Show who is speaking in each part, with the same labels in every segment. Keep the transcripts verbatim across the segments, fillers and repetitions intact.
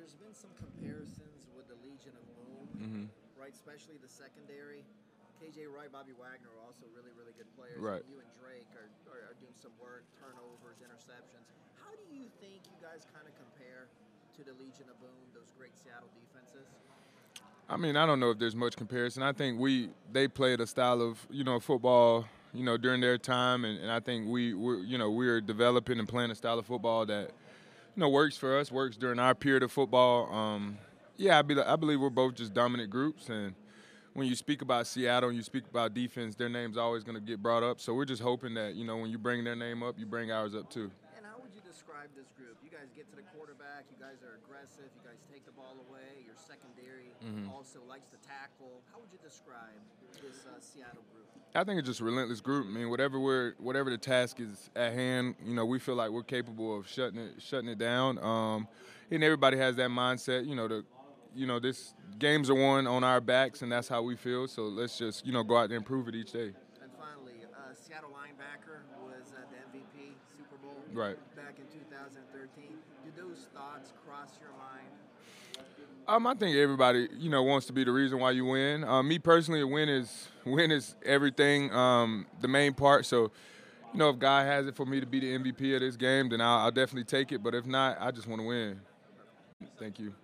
Speaker 1: there's been some comparisons with the Legion of Boom,
Speaker 2: Mm-hmm.
Speaker 1: right? Especially the secondary. K J Wright, Bobby Wagner are also really, really good players.
Speaker 2: Right.
Speaker 1: And you and Drake are, are, are doing some work, turnovers, interceptions. How do you think you guys kind of compare to the Legion of Boom, those great Seattle defenses?
Speaker 2: I mean, I don't know if there's much comparison. I think we they played a style of you know football you know during their time, and, and I think we we're, you know we're developing and playing a style of football that you know works for us, works during our period of football. Um, yeah, I, be, I believe we're both just dominant groups, and when you speak about Seattle and you speak about defense, their name's always going to get brought up. So we're just hoping that you know when you bring their name up, you bring ours up too.
Speaker 1: And how would you describe this group? You guys get to the quarterback. You guys are aggressive. You guys take the ball away. Your secondary
Speaker 2: Mm-hmm.
Speaker 1: also likes to tackle. How would you describe this uh, Seattle group?
Speaker 2: I think it's just a relentless group. I mean, whatever we're, whatever the task is at hand, you know, we feel like we're capable of shutting it, shutting it down. Um, and everybody has that mindset. You know, the, you know, this games are won on our backs, and that's how we feel. So let's just, you know, go out there and prove it each day.
Speaker 1: And finally, uh, Seattle linebacker was uh, the M V P Super Bowl
Speaker 2: Right.
Speaker 1: back in two thousand thirteen. Do those thoughts cross your mind?
Speaker 2: Um, I think everybody, you know, wants to be the reason why you win. Um, me personally, a win is win is everything. Um, the main part. So, you know, if God has it for me to be the M V P of this game, then I'll, I'll definitely take it. But if not, I just want to win. Thank you.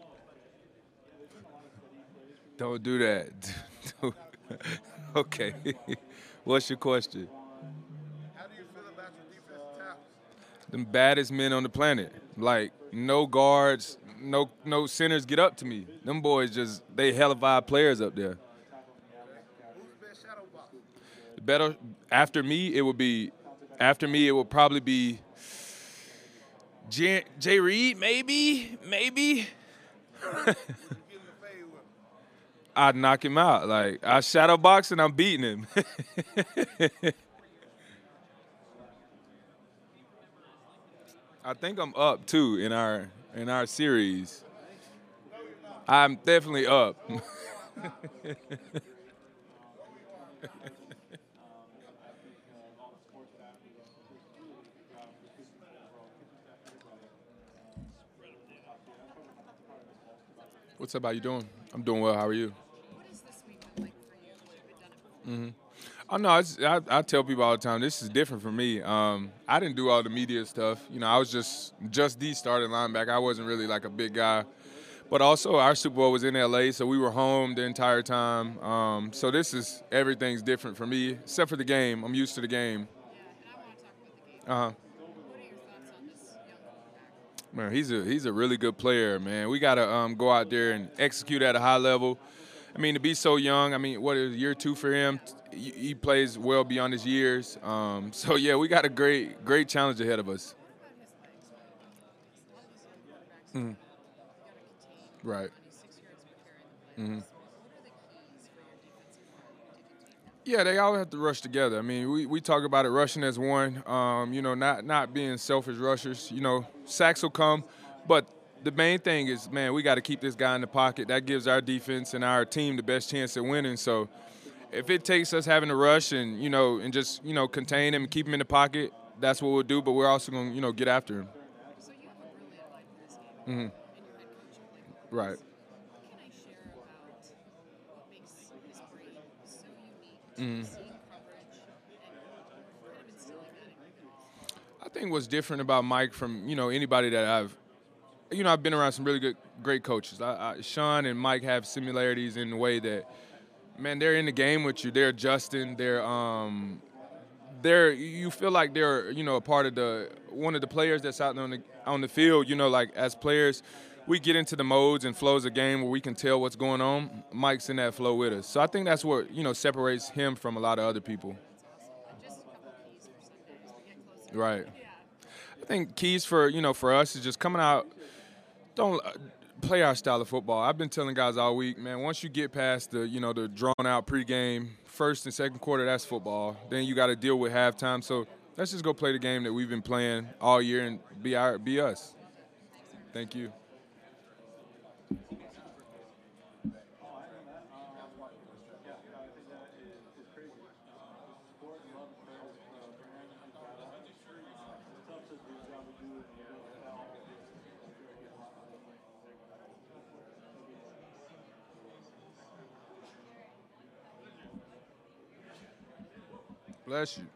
Speaker 2: Don't do that. Okay. What's your question?
Speaker 3: How do you feel about your defensive tackles?
Speaker 2: The baddest men on the planet. Like no guards, no no centers get up to me. Them boys just they hellified players up there.
Speaker 3: Who's the best shadow box?
Speaker 2: The better after me, it would be after me it would probably be Jay, Jay Reed, maybe, maybe.
Speaker 3: Would you get in the fade with him?
Speaker 2: I'd knock him out. Like I shadow box and I'm beating him. I think I'm up too in our in our series. I'm definitely up. What's up? How you doing? I'm doing well. How are you?
Speaker 4: What has this week been like for you? You've done it before.
Speaker 2: Oh no, it's, I, I tell people all the time this is different for me. Um, I didn't do all the media stuff. You know, I was just just the starting linebacker. I wasn't really like a big guy. But also, our Super Bowl was in L A, so we were home the entire time. Um, so this is everything's different for me, except for the game. I'm used to the game.
Speaker 4: Yeah, and I want to talk about the game.
Speaker 2: Uh huh.
Speaker 4: What are your thoughts on this young quarterback?
Speaker 2: Man, he's a he's a really good player, man. We got to um, go out there and execute at a high level. I mean, to be so young. I mean, what is year two for him? He, he plays well beyond his years. Um, so yeah, we got a great great challenge ahead of us.
Speaker 4: What about his legs? What about these? A lot of these young quarterbacks,
Speaker 2: Mhm.
Speaker 4: you got to contain
Speaker 2: Right.
Speaker 4: twenty-six yards per carry in the playoffs.
Speaker 2: Mhm.
Speaker 4: What are the keys for your defensive line to contain them?
Speaker 2: Yeah, they all have to rush together. I mean, we, we talk about it rushing as one. Um, you know, not not being selfish rushers. You know, sacks will come, but the main thing is, man, we got to keep this guy in the pocket. That gives our defense and our team the best chance at winning. So, if it takes us having to rush and you know and just you know contain him and keep him in the pocket, that's what we'll do. But we're also going to you know get after him.
Speaker 4: So you have a brilliant line for this game,
Speaker 2: Mhm.
Speaker 4: and your head coach Blake Bortles.
Speaker 2: Right.
Speaker 4: What can I share about what makes his brain so unique to
Speaker 2: Mhm.
Speaker 4: seeing coverage and kind of instilling that in you guys?
Speaker 2: I think what's different about Mike from you know anybody that I've you know I've been around some really good great coaches. I, I, Sean and Mike have similarities in the way that man they're in the game with you. They're adjusting. They're um they're you feel like they're you know a part of the one of the players that's out on the on the field. You know like as players. We get into the modes and flows of game where we can tell what's going on. Mike's in that flow with us, so I think that's what you know separates him from a lot of other people.
Speaker 4: That's awesome. And just a couple keys for Sunday as we get closer.
Speaker 2: Right.
Speaker 4: Yeah.
Speaker 2: I think keys for you know for us is just coming out. Don't uh, play our style of football. I've been telling guys all week, man. Once you get past the you know the drawn out pregame, first and second quarter, that's football. Then you got to deal with halftime. So let's just go play the game that we've been playing all year and be our be us. Thank you. Bless you.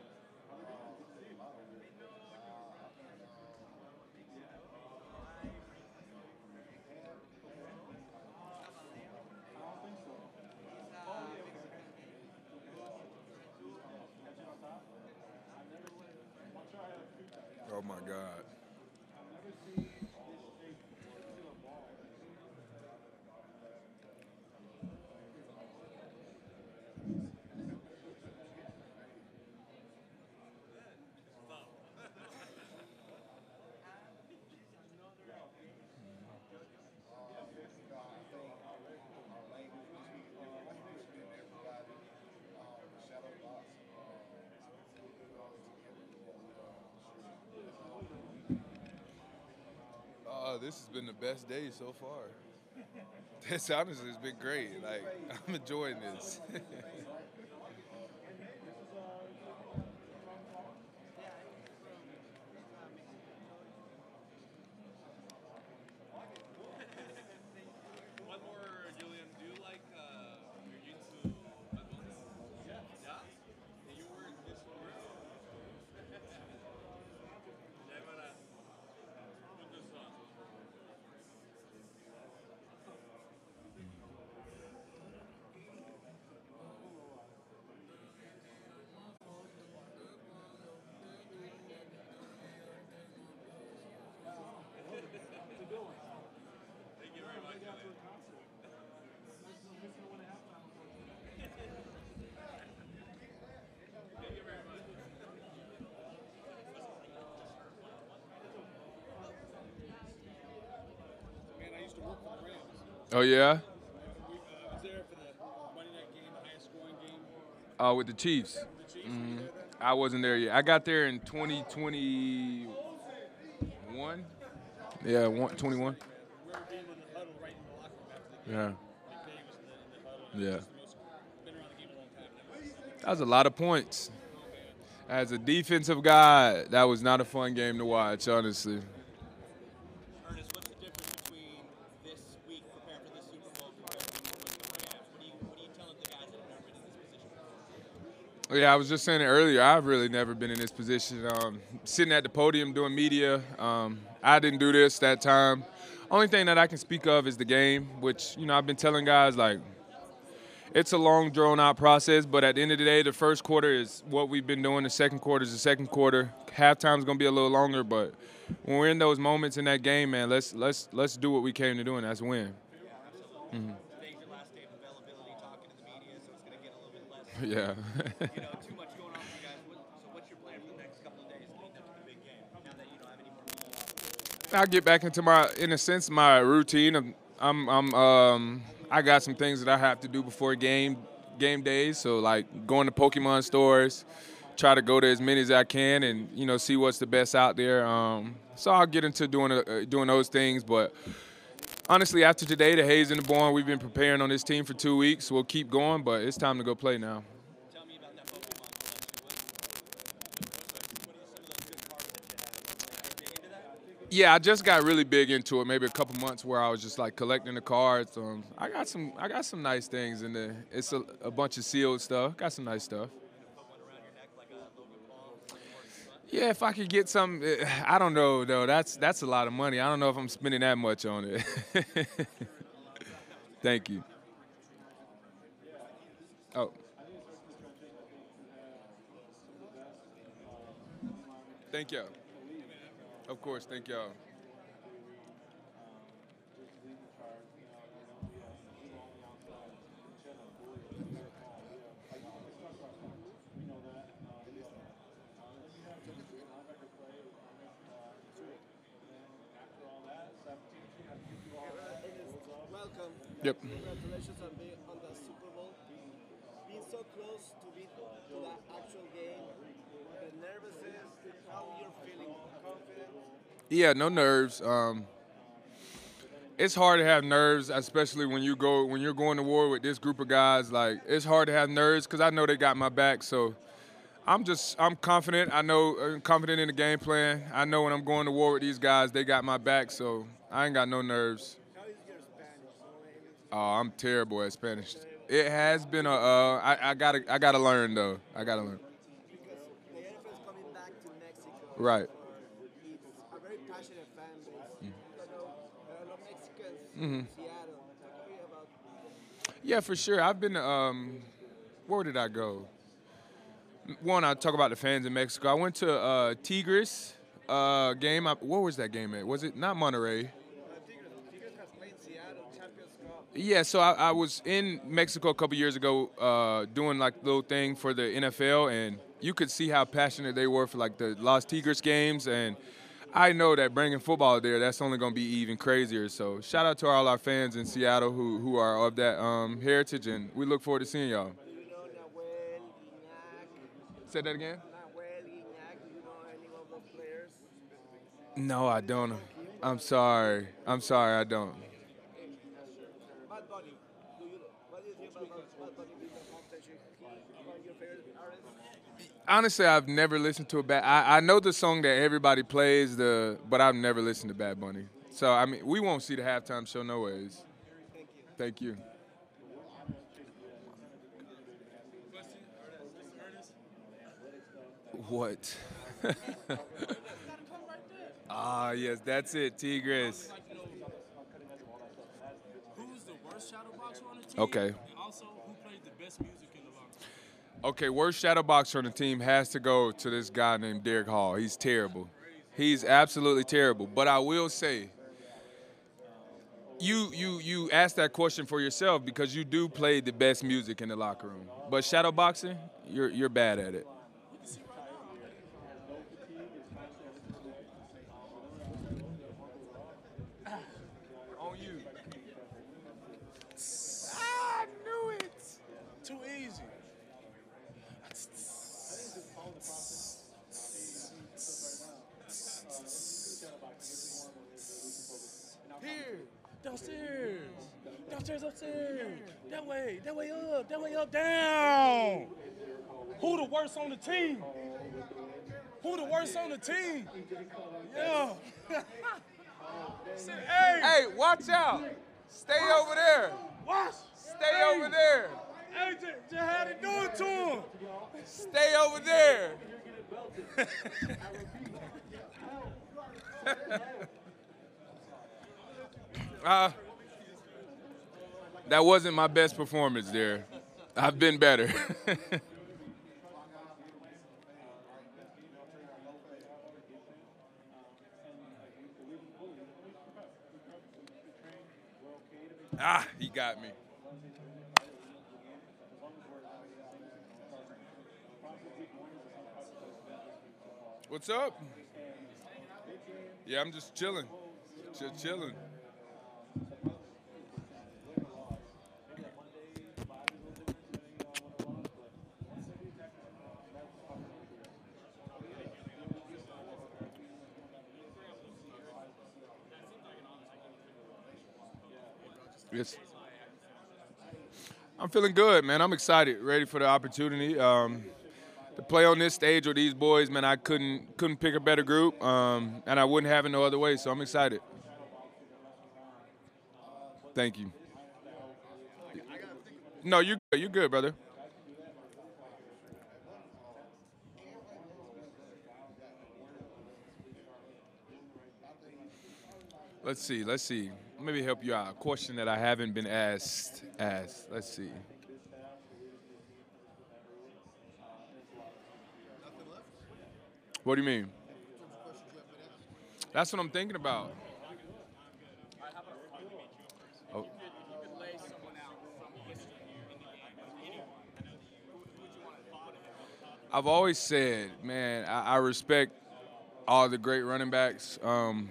Speaker 2: Oh my God. Oh, this has been the best day so far. This honestly has been great. Like, I'm enjoying this.
Speaker 5: One more, Julian. Do you like uh, your YouTube buttons? Yeah. Yeah? You were this one. Never put this on. Thank you very much, Julian. Thank you very much.
Speaker 3: Man, I used to work for the Rams.
Speaker 2: Oh, yeah?
Speaker 3: We, uh, I was there for the Monday night game, the highest scoring game.
Speaker 2: Uh, with the Chiefs.
Speaker 3: The Chiefs,
Speaker 2: Mhm.
Speaker 3: were there then?
Speaker 2: I wasn't there yet. I got there in twenty twenty-one. Yeah, one, twenty-one.
Speaker 3: We were being in the huddle right in the locker room after the game.
Speaker 2: Yeah.
Speaker 3: McVay was in the, in the huddle. and
Speaker 2: Yeah.
Speaker 3: it was the most- Been around the game a long time. That was-
Speaker 2: That was a lot of points. As a defensive guy, that was not a fun game to watch, honestly.
Speaker 6: Ernest, what's the difference between this week preparing for this Super Bowl compared to when you were with the Rams? What are you What are you telling the guys that have never been in this position?
Speaker 2: Yeah, I was just saying it earlier. I've really never been in this position. Um, sitting at the podium doing media, um, I didn't do this that time. Only thing that I can speak of is the game, which, you know, I've been telling guys, like, it's a long, drawn-out process, but at the end of the day, the first quarter is what we've been doing. The second quarter is the second quarter. Halftime's going to be a little longer, but when we're in those moments in that game, man, let's let's let's do what we came to do, and that's win. Mm-hmm.
Speaker 6: Today's your last day of availability, talking to the media, so it's going to get a little bit less.
Speaker 2: Yeah.
Speaker 6: You know, too much going on for you guys. What, so, what's your plan for the next couple of days leading up to the big game? Now that you don't have any more media.
Speaker 2: I'll get back into my, in a sense, my routine. I'm, I'm, I'm um, I got some things that I have to do before game, game days. So like going to Pokemon stores, try to go to as many as I can, and you know see what's the best out there. Um, so I'll get into doing uh, doing those things. But honestly, after today, the Hayes and the Bourne, we've been preparing on this team for two weeks. We'll keep going, but it's time to go play now.
Speaker 6: Tell me about that Pokemon collection. What, what are some of those good cards that you have? Can you dig into that?
Speaker 2: Yeah, I just got really big into it. Maybe a couple months where I was just like collecting the cards. Um, I got some, I got some nice things in there. It's a, a bunch of sealed stuff. Got some nice stuff.
Speaker 6: Put one around your neck like a Logan Paul.
Speaker 2: Yeah, if I could get some, eh, I don't know though. That's that's a lot of money. I don't know if I'm spending that much on it. Thank you. Oh. Thank y'all. Of course, thank y'all.
Speaker 7: Welcome.
Speaker 2: Yep.
Speaker 7: Congratulations on being on the Super Bowl. Being so close to be to that actual game. The nervousness, how you're feeling, confident.
Speaker 2: Yeah, no nerves. Um, it's hard to have nerves, especially when you go when you're going to war with this group of guys. Like it's hard to have nerves because I know they got my back. So I'm just I'm confident. I know I'm confident in the game plan. I know when I'm going to war with these guys, they got my back. So I ain't got no nerves.
Speaker 7: How is your Spanish?
Speaker 2: Oh, I'm terrible at Spanish. It has been a. Uh, I, I gotta I gotta learn though. I gotta learn. Right.
Speaker 7: It's a very passionate fan base.
Speaker 2: Mm.
Speaker 7: I know there are a lot of Mexicans
Speaker 2: Mhm.
Speaker 7: in Seattle. Talk to me about
Speaker 2: Yeah, for sure. I've been. Um, where did I go? One, I talk about the fans in Mexico. I went to uh, Tigres uh, game. I, where was that game at? Was it not Monterrey?
Speaker 7: uh, Tigres. Tigres has played in Seattle Champions Cup.
Speaker 2: Yeah, so I, I was in Mexico a couple years ago uh, doing like a little thing for the N F L, and you could see how passionate they were for like the Los Tigres games. And I know that bringing football there, that's only going to be even crazier. So shout out to all our fans in Seattle who who are of that um, heritage, and we look forward to seeing y'all.
Speaker 7: Do you know Nahuel, Guiñac,
Speaker 2: Say that again?
Speaker 7: Nahuel, Guiñac? Do you know any of those players?
Speaker 2: No, I don't. I'm sorry. I'm sorry, I don't.
Speaker 7: Bad Bunny. Do you, what do you think about Bad Bunny being a competition? One of your favorite artists?
Speaker 2: Honestly, I've never listened to a bad. I, I know the song that everybody plays, the but I've never listened to Bad Bunny. So I mean, we won't see the halftime show no ways.
Speaker 7: Thank you.
Speaker 2: Thank you.
Speaker 3: Question, Ernest, Ernest.
Speaker 2: What? Ah, yes, that's it, Tigres.
Speaker 3: Who's the worst shadow boxer on the team?
Speaker 2: Okay.
Speaker 3: And also, who plays the best music in the locker room?
Speaker 2: Okay, worst shadow boxer on the team has to go to this guy named Derek Hall. He's terrible. He's absolutely terrible. But I will say, you you you asked that question for yourself because you do play the best music in the locker room. But shadow boxing, you're you're bad at it. On you. I knew it.
Speaker 3: Too easy. Here, downstairs, downstairs, upstairs. That way, that way up, that way up, down. Who the worst on the team? Who the worst on the team? Yeah. Say, hey,
Speaker 2: Hey, watch out. Stay over there.
Speaker 3: watch.
Speaker 2: Stay
Speaker 3: Hey.
Speaker 2: over there.
Speaker 3: Hey, just, just had to do it to him.
Speaker 2: Stay over there. uh, that wasn't my best performance there. I've been better. Ah, he got me. What's up? Yeah, I'm just chilling. Just chilling. Yes. I'm feeling good, man. I'm excited, ready for the opportunity. Um, to play on this stage with these boys, man, I couldn't couldn't pick a better group, um, and I wouldn't have it no other way. So I'm excited. Thank you. No, you you good, brother. Let's see. Let's see. Maybe help you out. A question that I haven't been asked. Asked. Let's see. What do you mean? That's what I'm thinking about. Oh. I've always said, man, I, I respect all the great running backs. Um,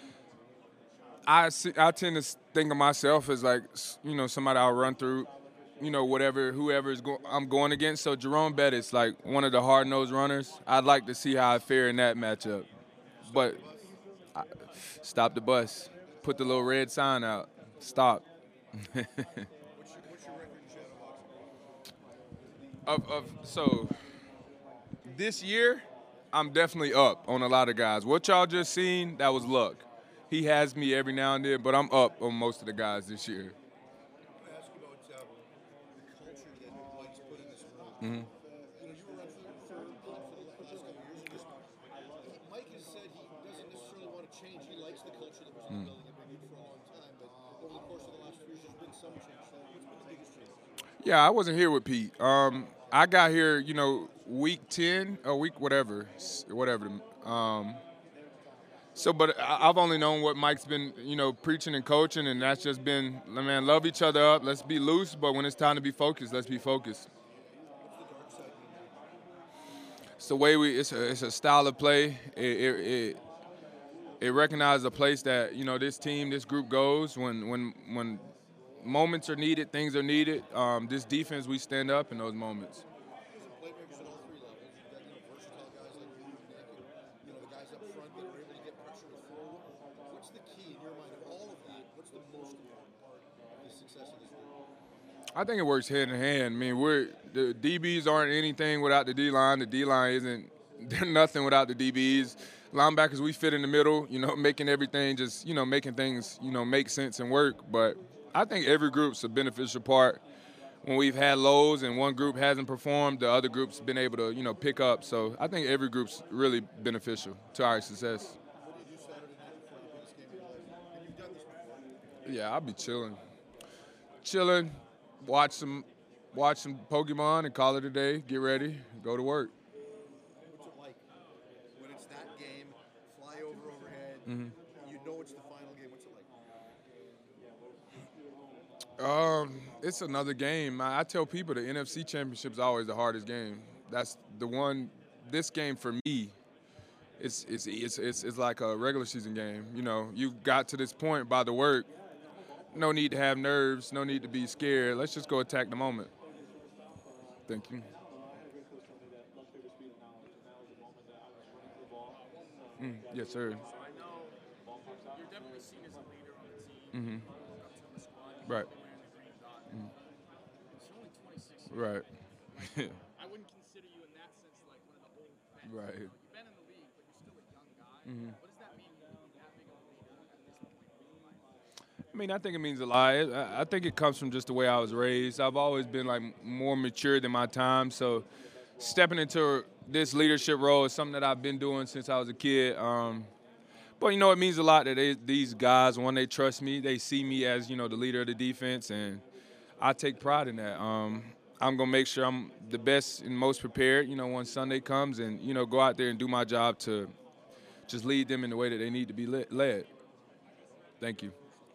Speaker 2: I see, I tend to think of myself as like, you know, somebody I'll run through, you know, whatever, whoever is go- I'm going against. So Jerome Bettis, like one of the hard-nosed runners. I'd like to see how I fare in that matchup. But I, stop the bus. Put the little red sign out. Stop. of, of so this year, I'm definitely up on a lot of guys. What y'all just seen, that was luck. He has me every now and then, but I'm up on most of the guys this year.
Speaker 8: I ask you about uh, the culture that Mike's put in this room.
Speaker 2: Mm-hmm.
Speaker 8: You know, you were on third, third punt for the last couple of years. Just, Mike some change. So what's been the biggest change?
Speaker 2: Yeah, I wasn't here with Pete. Um, I got here, you know, week ten or week whatever, s- whatever. Um, so, but I- I've only known what Mike's been, you know, preaching and coaching, and that's just been, man, love each other up. Let's be loose, but when it's time to be focused, let's be focused. It's the way we. It's a, it's a style of play. It, it, it, it recognizes a place that, you know, this team, this group goes when when when moments are needed, things are needed. Um, this defense, we stand up in those moments.
Speaker 8: There's a playmakers at all three levels. You've got, you know, versatile guys like you, Nick, and, you know, the guys up front that are able to get pressure with flow. What's the key in your mind of all of that? What's the most important part of the success of this group?
Speaker 2: I think it works hand in hand. I mean, we're the D Bs aren't anything without the D line. The D line isn't they're nothing without the D Bs. Linebackers, we fit in the middle, you know, making everything just, you know, making things, you know, make sense and work. But I think every group's a beneficial part. When we've had lows and one group hasn't performed, the other group's been able to, you know, pick up. So I think every group's really beneficial to our success.
Speaker 8: What do you do Saturday night before the biggest game of your life? And you've done this before.
Speaker 2: Yeah, I'll be chilling. Chilling, watch some watch some Pokemon and call it a day, get ready, go to work.
Speaker 8: What's it like when it's that game, fly over overhead,
Speaker 2: Mm-hmm.
Speaker 8: you know it's the final game? What's it like?
Speaker 2: Um, it's another game. I, I tell people the N F C Championship is always the hardest game. That's the one. This game for me, it's it's it's it's, it's like a regular season game. You know, you got to this point by the work. No need to have nerves. No need to be scared. Let's just go attack the moment. Thank you. Mm, yes, sir.
Speaker 9: So I know you're definitely seen as a leader on the team.
Speaker 2: Mm-hmm.
Speaker 9: Welcome to the squad.
Speaker 2: Right.
Speaker 9: You're wearing the green dot.
Speaker 2: Mm.
Speaker 9: You're only twenty-six years
Speaker 2: Right.
Speaker 9: old. I wouldn't consider you in that sense like one of the old vets.
Speaker 2: Right.
Speaker 9: You know, you've been in the league, but you're still a young guy.
Speaker 2: Mhm.
Speaker 9: What does that mean to be that big of a leader at this point in your life?
Speaker 2: I mean, I think it means a lot. I I think it comes from just the way I was raised. I've always been like more mature than my time. So stepping into this leadership role is something that I've been doing since I was a kid. Um, but, you know, it means a lot that they, these guys, when they trust me, they see me as, you know, the leader of the defense, and I take pride in that. Um, I'm going to make sure I'm the best and most prepared, you know, when Sunday comes and, you know, go out there and do my job to just lead them in the way that they need to be led. Thank you.